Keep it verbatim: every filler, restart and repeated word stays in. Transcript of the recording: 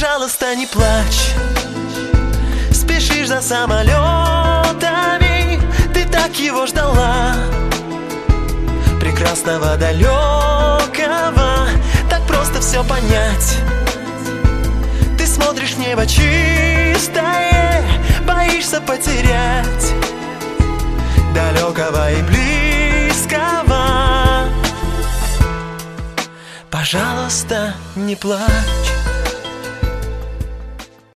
Пожалуйста, не плачь. Спешишь за самолетами, ты так его ждала, прекрасного, далекого. Так просто все понять. Ты смотришь в небо чистое, боишься потерять далекого и близкого. Пожалуйста, не плачь.